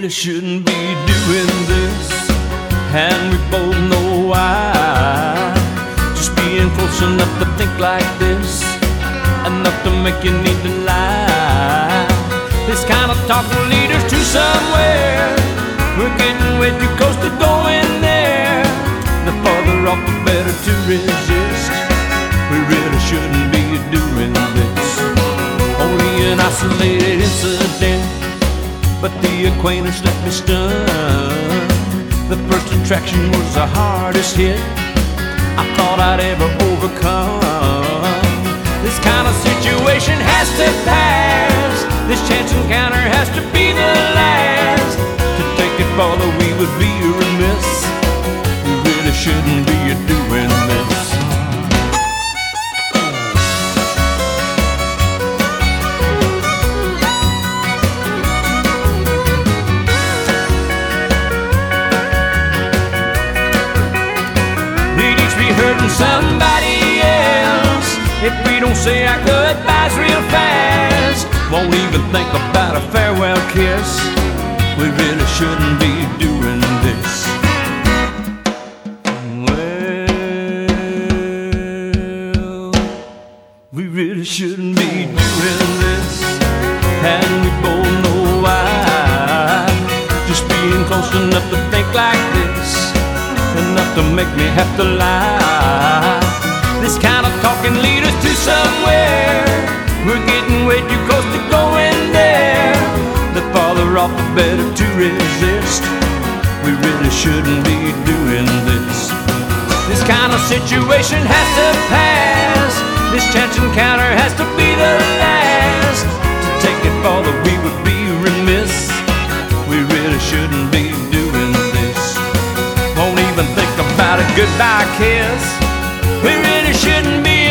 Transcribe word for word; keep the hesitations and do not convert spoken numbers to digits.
really shouldn't be doing this, and we both know why. Just being close enough to think like this, enough to make you need to lie. This kind of talk will lead us to somewhere. We're getting way too close to going there. The farther off the better to resist. We really shouldn't be doing this. Only an isolated incident, but the acquaintance left me stunned. The first attraction was the hardest hit I thought I'd ever overcome. This kind of situation has to pass. This chance encounter has to be the last. To take it farther we would be remiss. We really shouldn't be doing this. We'd each be hurting somebody else if we don't say our goodbyes real fast. Won't even think about a farewell kiss. We really shouldn't be doing this. Well, we really shouldn't be doing this, and we both know why. Just being close enough to think like this, enough to make me have to lie. This kind of talk can lead us to somewhere. We're getting way too close to going there. The farther off the better to resist. We really shouldn't be doing this. This kind of situation has to pass. This chance encounter has to be the last. To take it farther we would be remiss. We really shouldn't be doing this. Won't even think about a goodbye kiss. We really shouldn't be